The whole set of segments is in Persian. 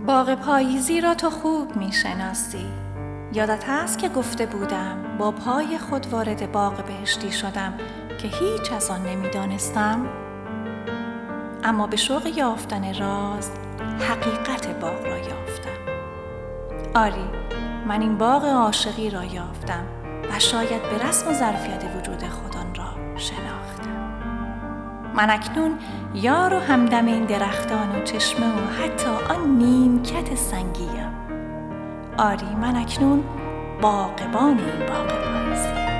باغ پاییزی را تو خوب میشناسی. یادت هست که گفته بودم با پای خود وارد باغ بهشتی شدم که هیچ از آن نمیدانستم؟ اما به شوق یافتن راز حقیقت باغ را یافتم. آری، من این باغ عاشقی را یافتم و شاید به رسم و ظرفیت وجود خود آن را شناختم. من اکنون یار و همدم این درختان و چشمه و حتی آن نیمکت سنگیم. آری، من اکنون باغبان این باغ پاییزی.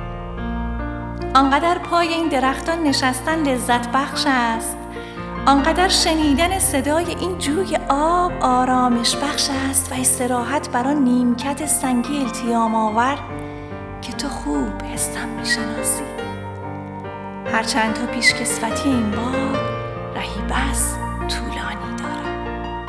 آنقدر پای این درختان نشستن لذت بخش است، آنقدر شنیدن صدای این جوی آب آرامش بخش است و استراحت بر آن نیمکت سنگی التیام آور که تو خوب حسم میشناسی. هرچند تا پیشکسوتی این باغ رهی بس طولانی دارد.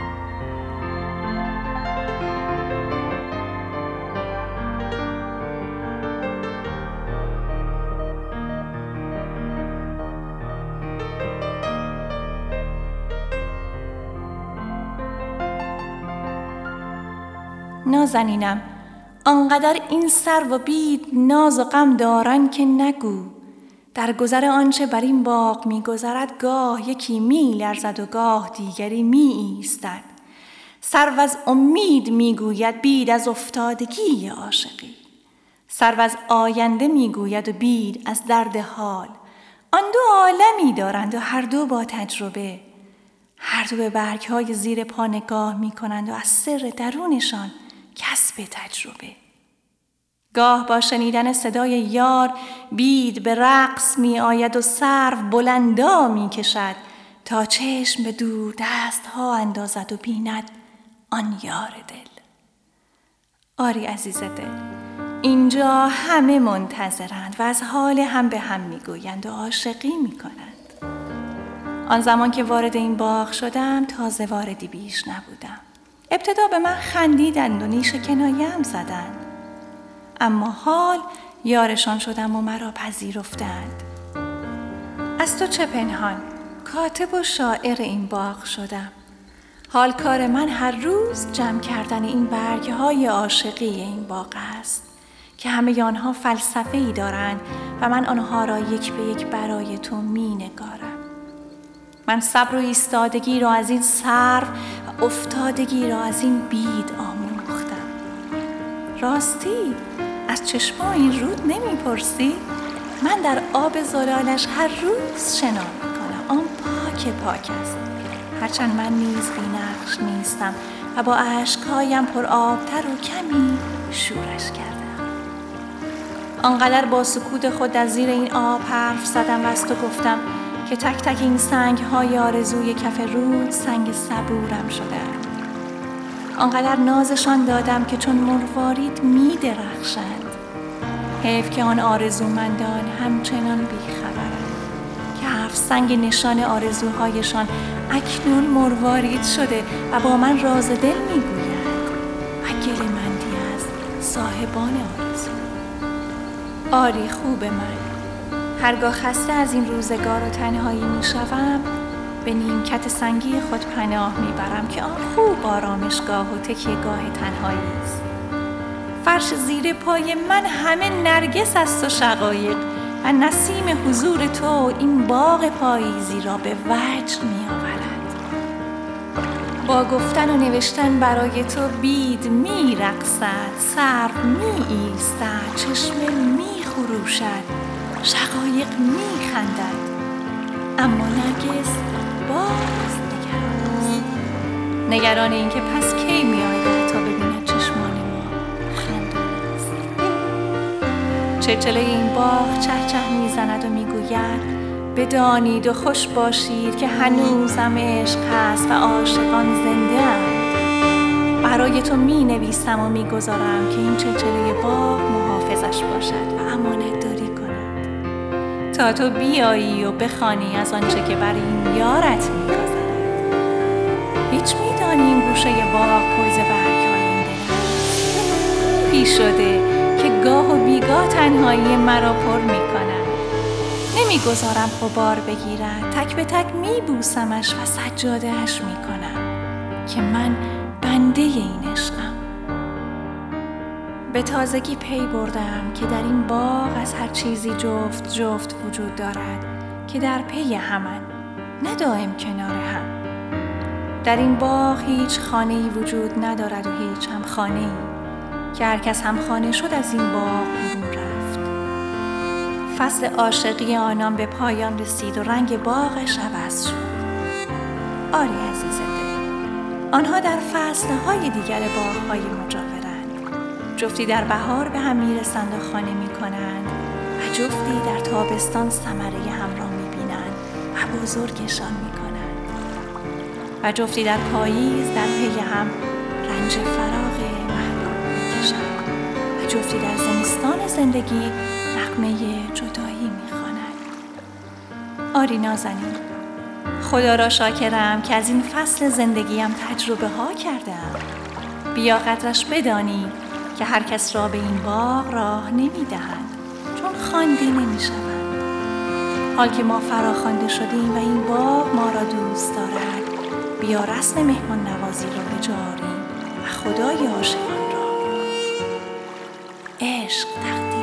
نازنینم، آنقدر این سرو و بید ناز و غم دارن که نگو. در گذر آنچه بر این باغ می گذرد گاه یکی می لرزد و گاه دیگری می ایستد. سرو از امید می گوید، بید از افتادگی عاشقی. سرو از آینده می گوید و بید از درد حال. آن دو عالمی دارند و هر دو با تجربه. هر دو به برگ‌های زیر پا نگاه می کنند و از سر درونشان کسب تجربه. گاه با شنیدن صدای یار بید به رقص می آید و سرو بلندا می کشد تا چشم به دور دست ها اندازد و بیند آن یار دل. آری عزیز دل، اینجا همه منتظرند و از حال هم به هم می گویند و عاشقی می کنند. آن زمان که وارد این باغ شدم تازه واردی بیش نبودم. ابتدا به من خندیدند و نیش کنایه‌ام زدند، اما حال یارشان شدم و مرا پذیرفتند. از تو چه پنهان، کاتب و شاعر این باغ شدم. حال کار من هر روز جمع کردن این برگ‌های عاشقی این باغ است که همه آنها فلسفه‌ای دارند و من آنها را یک به یک برای تو می‌نگارم. من صبر و ایستادگی را از این سرو و افتادگی را از این بید آموختم. راستی از چشمه این رود نمیپرسی؟ من در آب زلالش هر روز شنا میکنم. آن پاک است. هرچند من نیز بی‌نقش نیستم و با اشکهایم پر آبتر و کمی شورش کردم. آنقدر با سکوت خود از زیر این آب حرف زدم و از تو گفتم که تک تک این سنگ های آرزوی کف رود سنگ صبورم شده. آنقدر نازشان دادم که چون مروارید می درخشند. حیف که آن آرزومندان همچنان بیخبرند که 7 سنگ نشان آرزوهایشان اکنون مروارید شده و با من راز دل می گوید و گله مندی از صاحبان آرزو. آری خوب من، هرگاه خسته از این روزگار و تنهایی می شوم به نیمکت سنگی خود پناه می برم که آن خوب آرامشگاه و تکیه‌گاه تنهایی است. فرش زیر پای من همه نرگس است و شقایق و نسیم حضور تو این باغ پاییزی را به وجد می آورد. با گفتن و نوشتن برای تو بید می رقصد، سرو می ایستد، چشمه می خروشد، شقایق می خندد، اما نرگس باز نگران این که پس کی می آید تا ببیند چشمان ما خندان است. چلچله این باغ چهچه می زند و می گوید بدانید و خوش باشید که هنوزم عشق هست و عاشقان زنده اند. برای تو می نویسم و می گذارم که این چلچله باغ محافظش باشد و امانت داری کند تا تو بیایی و بخوانی از آنچه که بر این یارت می گذرد. هیچ می دانی این گوشه باغ پر ز برگ‌های این دل است. پیش شده که گاه و بیگاه تنهایی مرا پر می کند. نمی گذارم غبار بگیرد، تک به تک می بوسمش و سجاده اش می کنم که من بنده این عشقم. به تازگی پی بردم که در این باغ از هر چیزی جفت جفت وجود دارد که در پی همن، نه دائم کنار هم. در این باغ هیچ خانه‌ای وجود ندارد و هیچ هم خانه‌ای که هر کس هم خانه شد از این باغ بیرون رفت. فصل عاشقی آنان به پایان رسید و رنگ باغش عوض شد. آری عزیز دل، آنها در فصلهای دیگر باغهای مجاورند. جفتی در بهار به هم میرسند و خانه میکنند و جفتی در تابستان ثمره هم را میبینند و بزرگشان میکنند و جفتی در پاییز در پی هم رنج فراغ محبوب میکشند و جفتی در زمستان زندگی نغمه جدایی میخوانند. آری نازنین، خدا را شاکرم که از این فصل زندگیم تجربه ها کردم. بیا قدرش بدانی که هر کس را به این باغ راه نمیدهند، چون خوانده نمیشوند. حال که ما فراخوانده شدیم و این باغ ما را دوست دارد، بیا رسم مهمان نوازی را بجاریم و خدای عاشقان را. عشق تقدیر